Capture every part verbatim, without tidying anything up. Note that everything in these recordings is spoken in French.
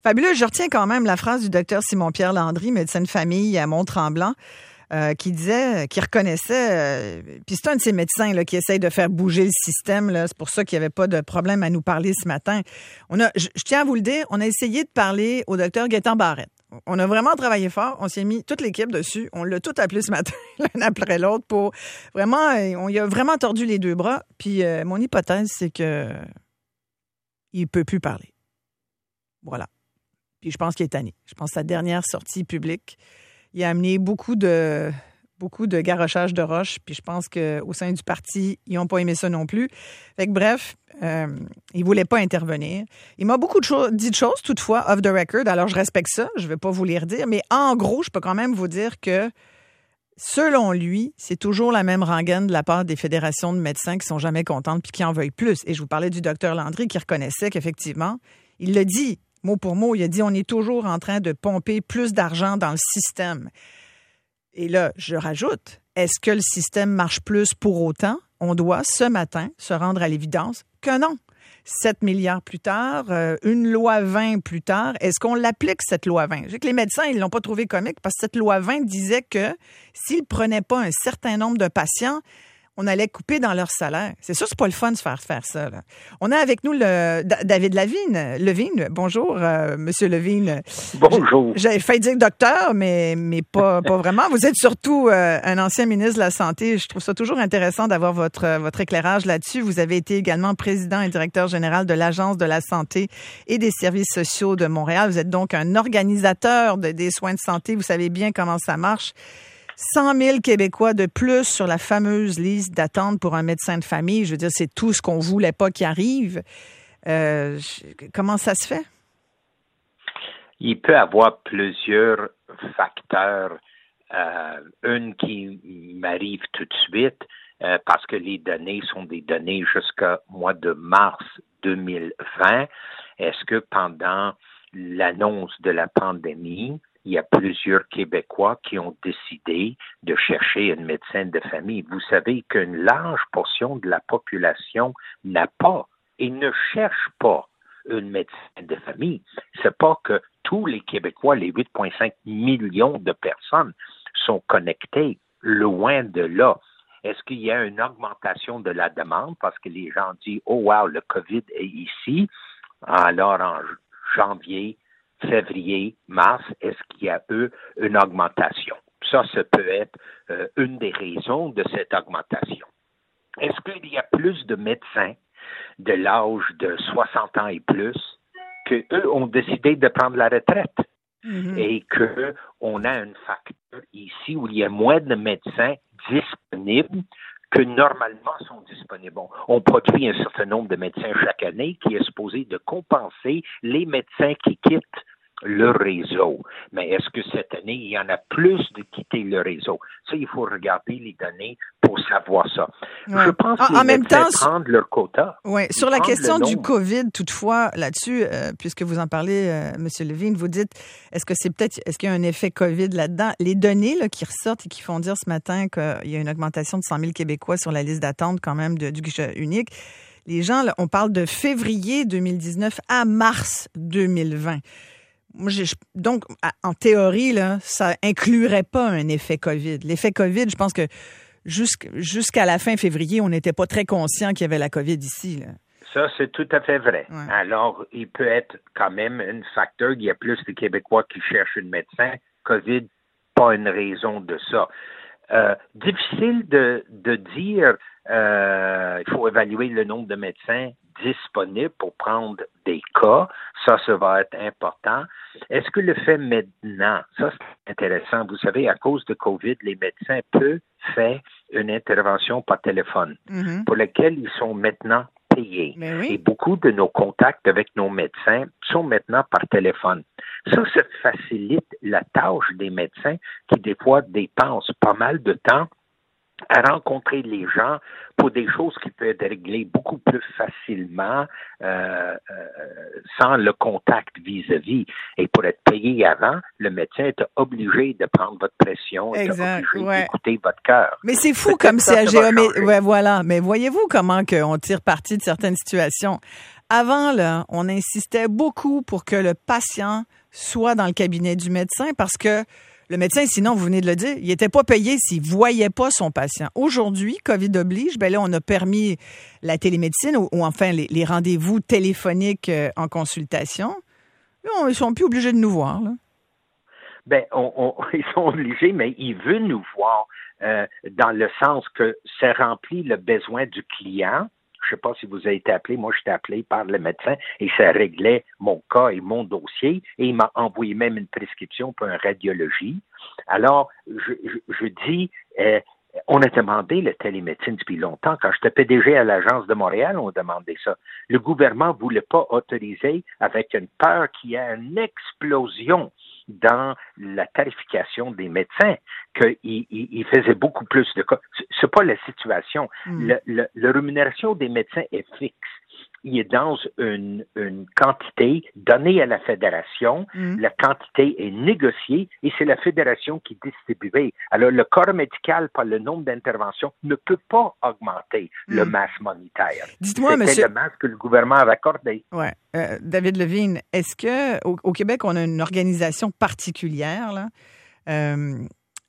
Fabuleux. Je retiens quand même la phrase du docteur Simon-Pierre Landry, médecin de famille à Mont-Tremblant, euh, qui disait, qui reconnaissait, euh, puis c'est un de ces médecins là, qui essaye de faire bouger le système. Là, c'est pour ça qu'il n'y avait pas de problème à nous parler ce matin. On a, je, je tiens à vous le dire, on a essayé de parler au docteur Gaétan Barrette. On a vraiment travaillé fort. On s'est mis toute l'équipe dessus. On l'a tout appelé ce matin, l'un après l'autre, pour vraiment, on y a vraiment tordu les deux bras. Puis euh, mon hypothèse, c'est que il peut plus parler. Voilà. Puis je pense qu'il est tanné. Je pense que sa dernière sortie publique, il a amené beaucoup de beaucoup de garochage de roches. Puis je pense qu'au sein du parti, ils n'ont pas aimé ça non plus. Fait que bref, euh, il ne voulait pas intervenir. Il m'a beaucoup de choses, dit de choses, toutefois, off the record. Alors je respecte ça. Je ne vais pas vous les redire. Mais en gros, je peux quand même vous dire que selon lui, c'est toujours la même rengaine de la part des fédérations de médecins qui sont jamais contentes puis qui en veulent plus. Et je vous parlais du docteur Landry qui reconnaissait qu'effectivement, il l'a dit, mot pour mot, il a dit on est toujours en train de pomper plus d'argent dans le système. Et là, je rajoute, est-ce que le système marche plus pour autant? On doit, ce matin, se rendre à l'évidence que non. sept milliards plus tard, euh, une loi vingt plus tard, est-ce qu'on l'applique, cette loi vingt? Je sais que les médecins, ils ne l'ont pas trouvé comique parce que cette loi vingt disait que s'ils ne prenaient pas un certain nombre de patients, on allait couper dans leur salaire. C'est sûr, c'est pas le fun de faire faire ça. Là. On a avec nous le David Lavigne. Levine, bonjour, euh, Monsieur Levine. Bonjour. J'avais failli dire docteur, mais mais pas pas vraiment. Vous êtes surtout euh, un ancien ministre de la Santé. Je trouve ça toujours intéressant d'avoir votre votre éclairage là-dessus. Vous avez été également président et directeur général de l'Agence de la santé et des services sociaux de Montréal. Vous êtes donc un organisateur de, des soins de santé. Vous savez bien comment ça marche. cent mille Québécois de plus sur la fameuse liste d'attente pour un médecin de famille. Je veux dire, c'est tout ce qu'on voulait pas qui arrive. Euh, comment ça se fait? Il peut y avoir plusieurs facteurs. Euh, une qui m'arrive tout de suite, euh, parce que les données sont des données jusqu'au mois de mars deux mille vingt. Est-ce que pendant l'annonce de la pandémie, il y a plusieurs Québécois qui ont décidé de chercher un médecin de famille. Vous savez qu'une large portion de la population n'a pas et ne cherche pas un médecin de famille. C'est pas que tous les Québécois, les huit virgule cinq millions de personnes, sont connectés, loin de là. Est-ce qu'il y a une augmentation de la demande parce que les gens disent « Oh wow, le COVID est ici », alors en janvier, février, mars, est-ce qu'il y a eu une augmentation? Ça, ça peut être euh, une des raisons de cette augmentation. Est-ce qu'il y a plus de médecins de l'âge de soixante ans et plus qu'eux ont décidé de prendre la retraite? Mm-hmm. Et qu'on a un facteur ici où il y a moins de médecins disponibles que normalement sont disponibles. On produit un certain nombre de médecins chaque année qui est supposé de compenser les médecins qui quittent le réseau. Mais est-ce que cette année, il y en a plus de quitter le réseau? Ça, il faut regarder les données pour savoir ça. Ouais. Je pense en, que les en même médecins temps, prennent leur quota. Oui, sur la question du COVID, toutefois, là-dessus, euh, puisque vous en parlez, euh, M. Levine, vous dites, est-ce que c'est peut-être, est-ce qu'il y a un effet COVID là-dedans? Les données là, qui ressortent et qui font dire ce matin qu'il y a une augmentation de cent mille Québécois sur la liste d'attente quand même de, du guichet unique. Les gens, là, on parle de février deux mille dix-neuf à mars deux mille vingt. Moi, j'ai, donc, en théorie, là, ça inclurait pas un effet COVID. L'effet COVID, je pense que jusqu', jusqu'à la fin février, on n'était pas très conscient qu'il y avait la COVID ici, là. Ça, c'est tout à fait vrai. Ouais. Alors, il peut être quand même un facteur. Il y a plus de Québécois qui cherchent un médecin. COVID, pas une raison de ça. Euh, difficile de, de dire, euh, il faut évaluer le nombre de médecins disponibles pour prendre des cas. Ça, ça va être important. Est-ce que le fait maintenant, ça c'est intéressant, vous savez, à cause de COVID, les médecins peuvent faire une intervention par téléphone mm-hmm. pour laquelle ils sont maintenant payés. Oui. Et beaucoup de nos contacts avec nos médecins sont maintenant par téléphone. Ça, ça facilite la tâche des médecins qui, des fois, dépensent pas mal de temps à rencontrer les gens pour des choses qui peuvent être réglées beaucoup plus facilement euh, euh, sans le contact vis-à-vis. Et pour être payé avant, le médecin est obligé de prendre votre pression, est obligé ouais. d'écouter votre cœur. Mais c'est fou Peut-être comme ça, c'est à ça va géométrie. changer. Ouais, voilà. Mais voyez-vous comment on tire parti de certaines situations Avant, là, on insistait beaucoup pour que le patient soit dans le cabinet du médecin parce que le médecin, sinon, vous venez de le dire, il n'était pas payé s'il ne voyait pas son patient. Aujourd'hui, COVID oblige, ben là, on a permis la télémédecine ou, ou enfin les, les rendez-vous téléphoniques euh, en consultation. Là, on, ils ne sont plus obligés de nous voir, là. Ben, on, on, ils sont obligés, mais ils veulent nous voir euh, dans le sens que ça remplit le besoin du client. Je ne sais pas si vous avez été appelé. Moi, j'étais appelé par le médecin et ça réglait mon cas et mon dossier. Et il m'a envoyé même une prescription pour une radiologie. Alors, je, je, je dis, euh, on a demandé la télémédecine depuis longtemps. Quand j'étais P D G à l'Agence de Montréal, on demandait ça. Le gouvernement ne voulait pas autoriser avec une peur qu'il y ait une explosion dans la tarification des médecins, qu'il il, il faisait beaucoup plus de cas. C'est pas la situation. Mm. Le, le, la rémunération des médecins est fixe. Il est dans une, une quantité donnée à la fédération. Mm. La quantité est négociée et c'est la fédération qui distribue. Alors, le corps médical, par le nombre d'interventions, ne peut pas augmenter mm. le masse monétaire. Dites-moi, C'était monsieur... le masse que le gouvernement avait accordé. Ouais. Euh, David Levine, est-ce que au, au Québec, on a une organisation particulière, là? Euh,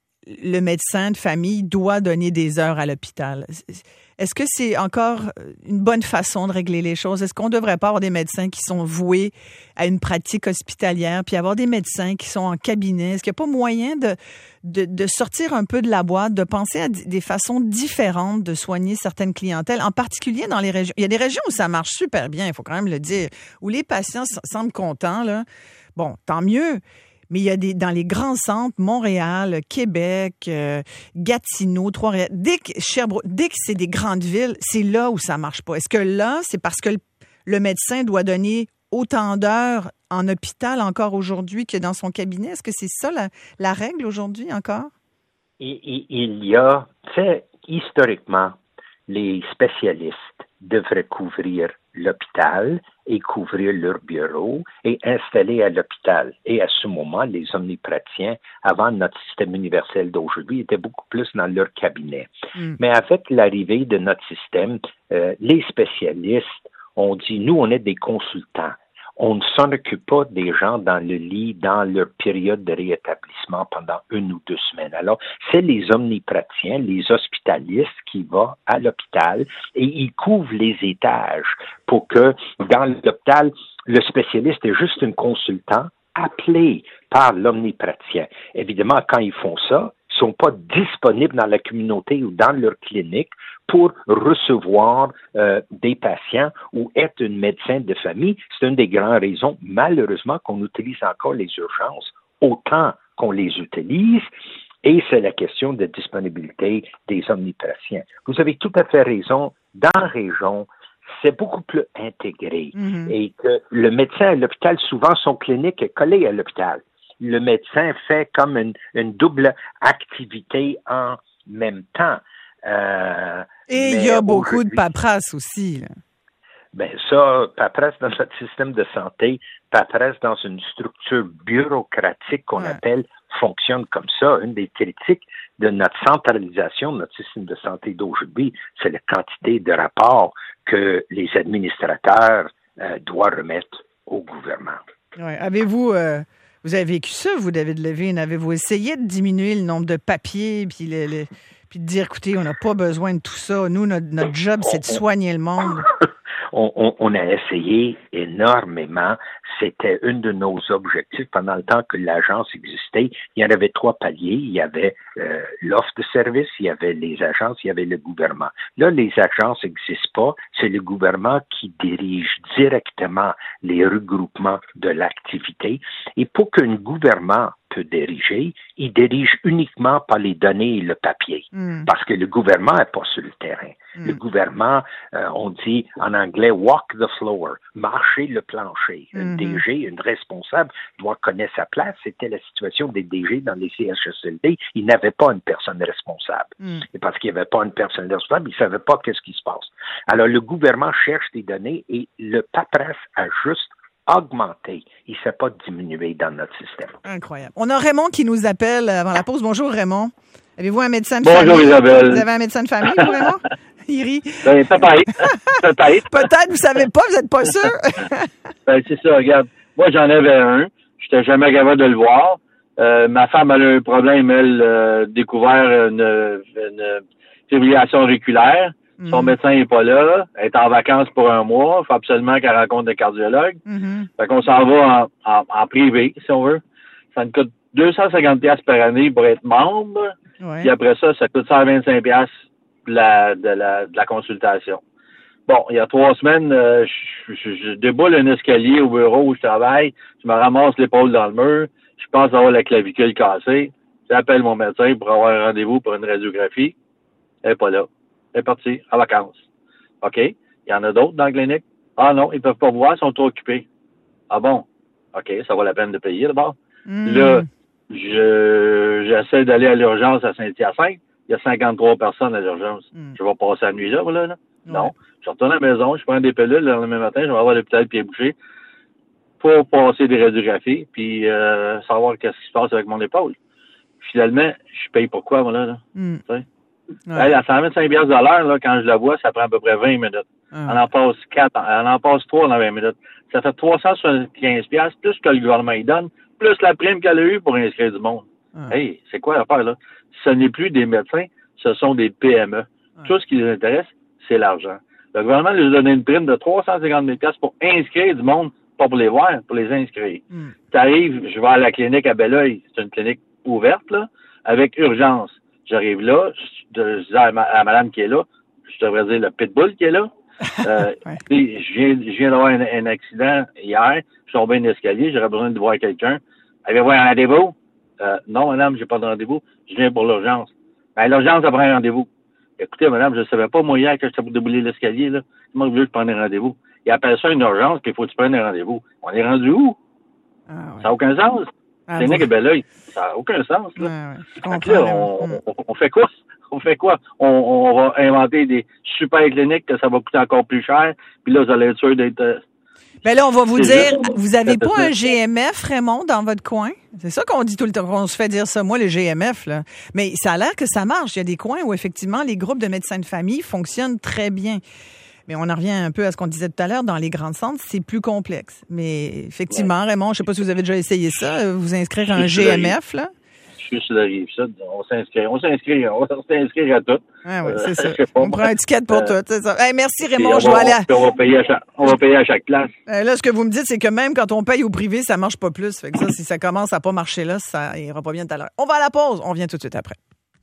le médecin de famille doit donner des heures à l'hôpital. Est-ce que c'est encore une bonne façon de régler les choses? Est-ce qu'on ne devrait pas avoir des médecins qui sont voués à une pratique hospitalière, puis avoir des médecins qui sont en cabinet? Est-ce qu'il n'y a pas moyen de, de, de sortir un peu de la boîte, de penser à des façons différentes de soigner certaines clientèles, en particulier dans les régions? Il y a des régions où ça marche super bien, il faut quand même le dire, où les patients semblent contents, là. Bon, tant mieux. Mais il y a des dans les grands centres, Montréal, Québec, euh, Gatineau, Trois-Rivières, dès que Sherbrooke, dès que c'est des grandes villes, c'est là où ça marche pas. Est-ce que là, c'est parce que le, le médecin doit donner autant d'heures en hôpital encore aujourd'hui que dans son cabinet? Est-ce que c'est ça la, la règle aujourd'hui encore? Il, il, il y a, tu sais, historiquement, les spécialistes devraient couvrir l'hôpital et couvrir leur bureau et installer à l'hôpital. Et à ce moment, les omnipraticiens, avant notre système universel d'aujourd'hui, étaient beaucoup plus dans leur cabinet. Mm. Mais avec l'arrivée de notre système, euh, les spécialistes ont dit, nous, on est des consultants. On ne s'en occupe pas des gens dans le lit, dans leur période de réétablissement pendant une ou deux semaines. Alors, c'est les omnipraticiens, les hospitalistes qui vont à l'hôpital et ils couvrent les étages pour que dans l'hôpital, le spécialiste est juste un consultant appelé par l'omnipraticien. Évidemment, quand ils font ça, ils ne sont pas disponibles dans la communauté ou dans leur clinique pour recevoir euh, des patients ou être un médecin de famille. C'est une des grandes raisons, malheureusement, qu'on utilise encore les urgences autant qu'on les utilise. Et c'est la question de disponibilité des omnipraticiens. Vous avez tout à fait raison. Dans la région, c'est beaucoup plus intégré. Mm-hmm. Et que le médecin à l'hôpital, souvent, son clinique est collée à l'hôpital. Le médecin fait comme une, une double activité en même temps. Euh, Et il y a beaucoup de paperasse aussi, là. Ben ça, paperasse dans notre système de santé, paperasse dans une structure bureaucratique qu'on ouais. appelle fonctionne comme ça. Une des critiques de notre centralisation de notre système de santé d'aujourd'hui, c'est la quantité de rapports que les administrateurs euh, doivent remettre au gouvernement. Ouais. Avez-vous, euh, vous avez vécu ça, vous, David Levine? Avez-vous essayé de diminuer le nombre de papiers puis le, le puis de dire, écoutez, on n'a pas besoin de tout ça. Nous, notre, notre job, c'est de soigner le monde. On, on, on a essayé énormément. C'était un de nos objectifs pendant le temps que l'agence existait. Il y en avait trois paliers. Il y avait euh, l'offre de service, il y avait les agences, il y avait le gouvernement. Là, les agences n'existent pas. C'est le gouvernement qui dirige directement les regroupements de l'activité. Et pour qu'un gouvernement peut diriger, il dirige uniquement par les données et le papier. Mm. Parce que le gouvernement n'est pas sur le terrain. Mm. Le gouvernement, euh, on dit en anglais, walk the floor, marcher le plancher. Mm-hmm. Un D G, une responsable, doit connaître sa place. C'était la situation des D G dans les C H S L D. Ils n'avaient pas une personne responsable. Mm. Et parce qu'il n'y avait pas une personne responsable, ils ne savaient pas qu'est-ce qui se passe. Alors, le gouvernement cherche des données et le paperasse a juste augmenté. Il ne s'est pas diminué dans notre système. Incroyable. On a Raymond qui nous appelle avant la pause. Bonjour, Raymond. Avez-vous un médecin de Bonjour, famille? Isabelle. Vous avez un médecin de famille, vous, Raymond? Il rit. Ben, peut-être. peut-être. Peut-être, vous savez pas, vous n'êtes pas sûr. Ben, c'est ça, regarde. Moi, j'en avais un. J'étais jamais capable de le voir. Euh, ma femme, elle a un problème, elle, euh, découvert une, une fibrillation auriculaire. Mm. Son médecin n'est pas là. Elle est en vacances pour un mois. Il faut absolument qu'elle rencontre un cardiologue. Mm-hmm. Fait qu'on s'en va en, en, en privé, si on veut. Ça nous coûte deux cent cinquante dollars par année pour être membre. Ouais. Puis après ça, ça coûte cent vingt-cinq dollars de la, de la, de la consultation. Bon, il y a trois semaines, euh, je, je, je déboule un escalier au bureau où je travaille. Je me ramasse l'épaule dans le mur. Je pense avoir la clavicule cassée. J'appelle mon médecin pour avoir un rendez-vous pour une radiographie. Elle n'est pas là. Elle est partie en vacances. OK. Il y en a d'autres dans la clinique? Ah non, ils ne peuvent pas voir, ils sont trop occupés. Ah bon? OK, ça vaut la peine de payer d'abord. Mm. Là, je j'essaie d'aller à l'urgence à Saint-Hyacinthe. Il y a cinquante-trois personnes à l'urgence. Mm. Je vais passer la nuit là, voilà, là. Ouais. Non. Je retourne à la maison, je prends des pilules le lendemain matin, je vais avoir l'hôpital pied bouché pour passer des radiographies, puis euh, savoir qu'est-ce qui se passe avec mon épaule. Finalement, je paye pourquoi, moi, là? là? Mm. Ouais. Elle, à cent vingt-cinq dollars de l'heure, là, quand je la vois, ça prend à peu près vingt minutes. Ah. Elle en passe quatre, elle en passe trois dans vingt minutes. Ça fait trois cent soixante-quinze dollars plus que le gouvernement y donne, plus la prime qu'elle a eue pour inscrire du monde. Ah. Hey, c'est quoi l'affaire, là? Ce n'est plus des médecins, ce sont des P M E. Ah. Tout ce qui les intéresse, c'est l'argent. Le gouvernement lui a donné une prime de trois cent cinquante mille dollars pour inscrire du monde, pas pour les voir, pour les inscrire. Mm. T'arrives, je vais à la clinique à Belleuil, c'est une clinique ouverte, là, avec urgence. J'arrive là, je, je dis à, ma, à madame qui est là, je devrais dire le pitbull qui est là. Euh, ouais. je viens, je viens d'avoir un, un accident hier, je suis tombé un escalier, j'aurais besoin de voir quelqu'un. Avez-vous un rendez-vous? Euh, non, madame, j'ai pas de rendez-vous, je viens pour l'urgence. Ben, l'urgence, ça prend un rendez-vous. Écoutez, madame, je ne savais pas, moi, hier, que j'étais pour débouler l'escalier, là. Comment vous voulez que je prenne un rendez-vous? Il appelle ça une urgence, qu'il faut que tu prennes un rendez-vous. On est rendu où? Ah, ouais. Ça n'a aucun sens. Ah, c'est bon. Bel oeil. Ça n'a aucun sens, là. Ouais, ouais. Là on, on, on fait quoi? On fait quoi? On, on va inventer des super cliniques que ça va coûter encore plus cher, puis là, vous allez être sûr d'être... Euh, ben là, on va vous dire, juste, vous avez pas un G M F, Raymond, dans votre coin? C'est ça qu'on dit tout le temps, qu'on se fait dire ça, moi, le G M F, là. Mais ça a l'air que ça marche. Il y a des coins où, effectivement, les groupes de médecins de famille fonctionnent très bien. Mais on en revient un peu à ce qu'on disait tout à l'heure. Dans les grands centres, c'est plus complexe. Mais effectivement, ouais. Raymond, je sais pas si vous avez déjà essayé ça, vous inscrire un G M F, là. Je suis sur la rive sud. On s'inscrit, on s'inscrit, on va s'inscrire à tout. Ah oui, c'est euh, ça. On prend un ticket pour euh, tout, c'est ça. Hey, merci Raymond, on je vais va, aller à... on va payer à chaque, on va payer à chaque classe. Euh, là, ce que vous me dites, c'est que même quand on paye au privé, ça marche pas plus. Fait que ça, si ça commence à pas marcher là, ça ira pas bien tout à l'heure. On va à la pause. On vient tout de suite après.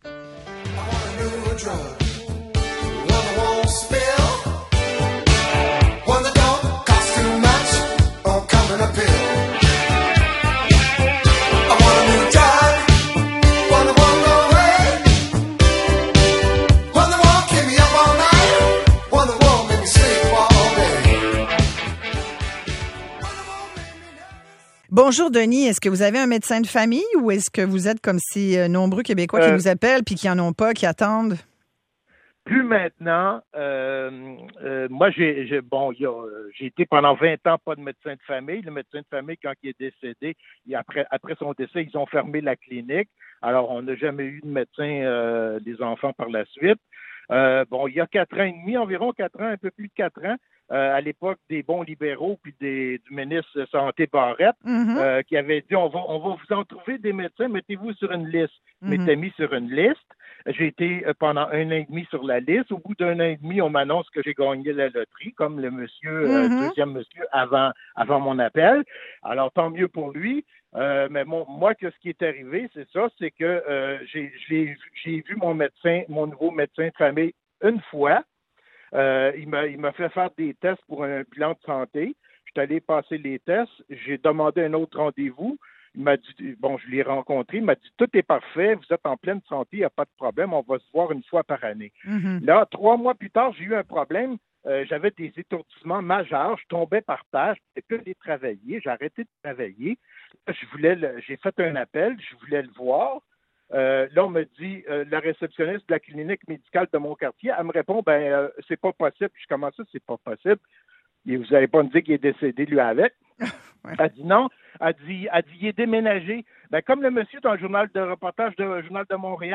Bonjour Denis, est-ce que vous avez un médecin de famille ou est-ce que vous êtes comme si euh, nombreux Québécois euh, qui nous appellent puis qui en ont pas, qui attendent? Plus maintenant. Euh, euh, moi, j'ai, j'ai bon, y a, j'ai été pendant vingt ans pas de médecin de famille. Le médecin de famille, quand il est décédé, il, après, après son décès, ils ont fermé la clinique. Alors, on n'a jamais eu de médecin euh, des enfants par la suite. Euh, bon, il y a quatre ans et demi, environ quatre ans, un peu plus de quatre ans, euh, à l'époque des bons libéraux puis des, du ministre de Santé Barrette, mm-hmm. euh, qui avait dit on va, on va vous en trouver des médecins, mettez-vous sur une liste. Mm-hmm. M'étais mis sur une liste. J'ai été pendant un an et demi sur la liste. Au bout d'un an et demi, on m'annonce que j'ai gagné la loterie, comme le monsieur, mm-hmm. euh, deuxième monsieur, avant, avant mon appel. Alors, tant mieux pour lui. Euh, mais mon, moi, que ce qui est arrivé, c'est ça, c'est que euh, j'ai, j'ai, j'ai vu mon médecin, mon nouveau médecin de famille une fois. Euh, il m'a, il m'a fait faire des tests pour un bilan de santé. Je suis allé passer les tests. J'ai demandé un autre rendez-vous. Il m'a dit, bon, je l'ai rencontré, il m'a dit, tout est parfait, vous êtes en pleine santé, il n'y a pas de problème, on va se voir une fois par année. Mm-hmm. Là, trois mois plus tard, j'ai eu un problème, euh, j'avais des étourdissements majeurs, je tombais par terre, je ne pouvais plus aller travailler, j'ai arrêté de travailler. Là, je voulais le, j'ai fait un appel, je voulais le voir. Euh, là, on me dit, euh, la réceptionniste de la clinique médicale de mon quartier, elle me répond, ben, euh, c'est pas possible. Je commence ça, c'est pas possible. Et vous n'allez pas me dire qu'il est décédé, lui, avec. Ouais. Elle dit non. Elle dit, elle dit, il est déménagé. Ben, comme le monsieur dans le journal de reportage du Journal de Montréal,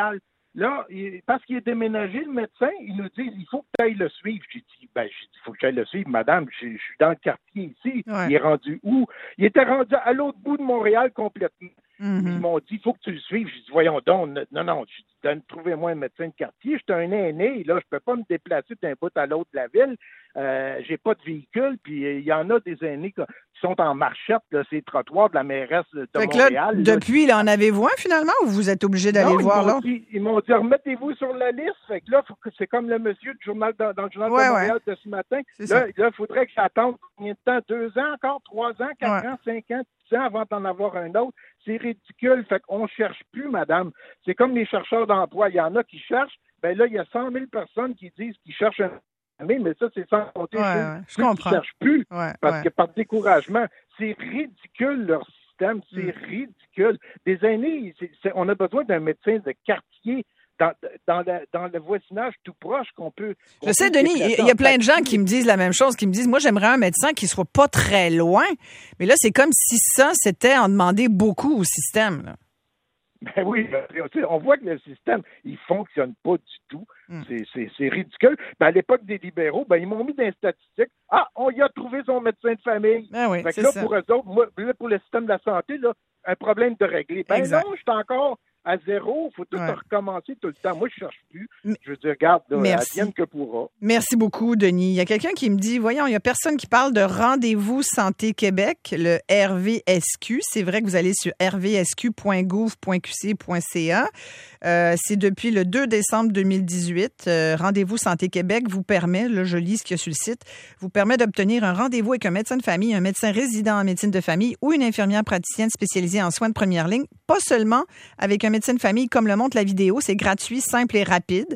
Là, il, parce qu'il est déménagé, le médecin, il nous dit, il faut que tu ailles le suivre. J'ai dit, ben, j'ai dit, il faut que tu ailles le suivre, madame. Je, je suis dans le quartier ici. Ouais. Il est rendu où? Il était rendu à l'autre bout de Montréal complètement. Mm-hmm. Ils m'ont dit, il faut que tu le suives. J'ai dit, voyons donc. Non, non, je dis, trouvez-moi un médecin de quartier. Je suis un aîné, là, je peux pas me déplacer d'un bout à l'autre de la ville. Euh, j'ai pas de véhicule, puis il y en a des aînés qui sont en marchette, là, ces trottoirs de la mairesse de fait Montréal. Là, depuis, là, en avez-vous un finalement, ou vous êtes obligé d'aller non, le voir là? Dit, ils m'ont dit, remettez-vous sur la liste. Fait que là, faut que, c'est comme le monsieur du journal dans, dans le journal ouais, de Montréal ouais. de ce matin. C'est là, il faudrait que j'attende combien de temps? Deux ans encore? Trois ans? Quatre ouais. ans? Cinq ans? Dix ans avant d'en avoir un autre? C'est ridicule. Fait qu'on cherche plus, madame. C'est comme les chercheurs d'emploi. Il y en a qui cherchent. Ben là, il y a cent mille personnes qui disent qu'ils cherchent un mais ça, c'est sans compter ouais, ceux, ouais, je ceux comprends. qui ne cherchent plus. Ouais, parce ouais. que par découragement, c'est ridicule leur système. C'est mm. ridicule. Des aînés, c'est, c'est, on a besoin d'un médecin de quartier dans, dans, la, dans le voisinage tout proche qu'on peut... Qu'on je sais, peut Denis, il y a plein de gens qui me disent la même chose, qui me disent, moi, j'aimerais un médecin qui soit pas très loin. Mais là, c'est comme si ça, c'était en demander beaucoup au système, là. Ben oui, on voit que le système, il fonctionne pas du tout. Mm. C'est, c'est, c'est ridicule. Ben à l'époque des libéraux, ben ils m'ont mis dans les statistiques. Ah, on y a trouvé son médecin de famille. Ben oui, fait que c'est là, ça. pour eux autres, moi, là, pour le système de la santé, là, un problème de régler. Ben exact. Non, je suis encore à zéro. Il faut tout ouais. recommencer tout le temps. Moi, je cherche plus. Je veux dire, regarde, là, advienne que pourra. Merci beaucoup, Denis. Il y a quelqu'un qui me dit, voyons, il y a personne qui parle de Rendez-vous Santé Québec, le R V S Q. C'est vrai que vous allez sur r v s q point gouv point q c point c a. Euh, c'est depuis le deux décembre deux mille dix-huit. Euh, Rendez-vous Santé Québec vous permet, là, je lis ce qu'il y a sur le site, vous permet d'obtenir un rendez-vous avec un médecin de famille, un médecin résident en médecine de famille ou une infirmière praticienne spécialisée en soins de première ligne. Pas seulement avec un médecin de famille, comme le montre la vidéo. C'est gratuit, simple et rapide.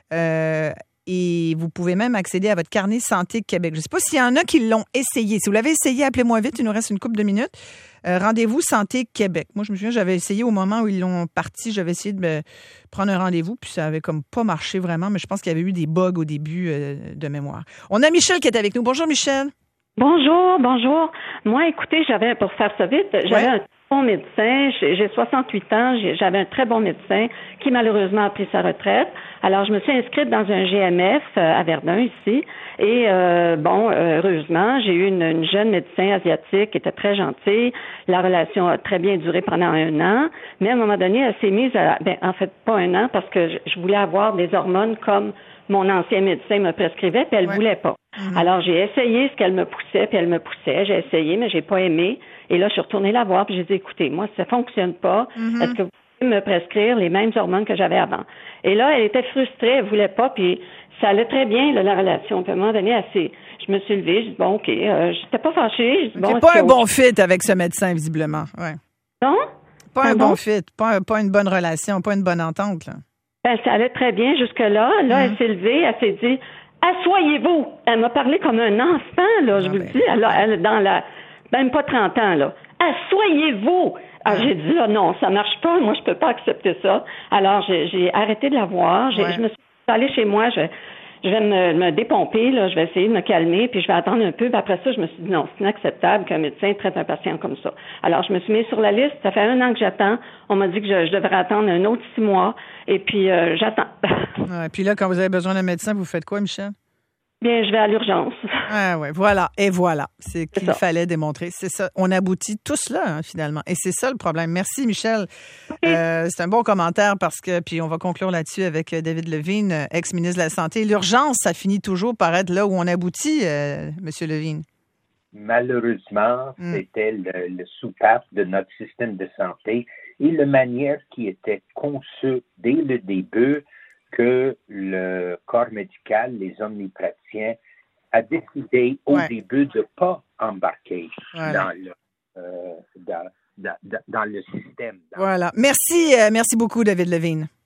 Euh, et vous pouvez même accéder à votre carnet Santé Québec. Je ne sais pas s'il y en a qui l'ont essayé. Si vous l'avez essayé, appelez-moi vite. Il nous reste une couple de minutes. Euh, rendez-vous Santé Québec. Moi, je me souviens, j'avais essayé au moment où ils l'ont parti. J'avais essayé de me prendre un rendez-vous, puis ça avait comme pas marché vraiment, mais je pense qu'il y avait eu des bugs au début euh, de mémoire. On a Michel qui est avec nous. Bonjour, Michel. Bonjour, bonjour. Moi, écoutez, j'avais, pour faire ça vite, j'avais ouais. un bon médecin. J'ai soixante-huit ans. J'avais un très bon médecin qui, malheureusement, a pris sa retraite. Alors, je me suis inscrite dans un G M F à Verdun, ici. Et, euh, bon, heureusement, j'ai eu une, une jeune médecin asiatique qui était très gentille. La relation a très bien duré pendant un an. Mais à un moment donné, elle s'est mise à... Ben, en fait, pas un an, parce que je, je voulais avoir des hormones comme mon ancien médecin me prescrivait, puis elle ouais. voulait pas. Mm-hmm. Alors, j'ai essayé ce qu'elle me poussait, puis elle me poussait. J'ai essayé, mais j'ai pas aimé. Et là, je suis retournée la voir, puis j'ai dit, écoutez, moi, ça fonctionne pas. Mm-hmm. Est-ce que vous pouvez me prescrire les mêmes hormones que j'avais avant? Et là, elle était frustrée, elle voulait pas, puis ça allait très bien, là, la relation. Puis à un moment donné, assez, je me suis levée, j'ai dit, bon, OK, euh, j'étais pas fâchée. Bon, c'est pas un bon fit avec ce médecin, visiblement. Ouais. Non? Pas un, un bon, bon fit, pas, un, pas une bonne relation, pas une bonne entente, là. Ben, ça allait très bien jusque-là. Là, mm-hmm. elle s'est levée, elle s'est dit, assoyez-vous. Elle m'a parlé comme un enfant, là, je ah vous ben. le dis. Elle, elle, dans la, même pas trente ans, là. Assoyez-vous. Alors, j'ai dit, là, non, ça marche pas. Moi, je peux pas accepter ça. Alors, j'ai, j'ai arrêté de la voir. J'ai, ouais. Je me suis allée chez moi. Je, je vais me, me dépomper, là. Je vais essayer de me calmer, puis je vais attendre un peu. Puis après ça, je me suis dit, non, c'est inacceptable qu'un médecin traite un patient comme ça. Alors, je me suis mise sur la liste. Ça fait un an que j'attends. On m'a dit que je, je devrais attendre un autre six mois. Et puis, euh, j'attends. Ouais, puis là, quand vous avez besoin d'un médecin, vous faites quoi, Michel? Bien, je vais à l'urgence. Ah ouais, voilà. Et voilà. C'est ce qu'il fallait démontrer. C'est ça. On aboutit tous là, hein, finalement. Et c'est ça le problème. Merci, Michel. Okay. Euh, c'est un bon commentaire parce que, puis on va conclure là-dessus avec David Levine, ex-ministre de la Santé. L'urgence, ça finit toujours par être là où on aboutit, euh, M. Levine. Malheureusement, mm. c'était le, le soupape de notre système de santé et la manière qui était conçue dès le début que le corps médical, les omnipraticiens, a décidé au ouais. début de ne pas embarquer voilà. dans, le, euh, dans, dans, dans le système. Dans voilà. Merci, euh, merci beaucoup, David Levine.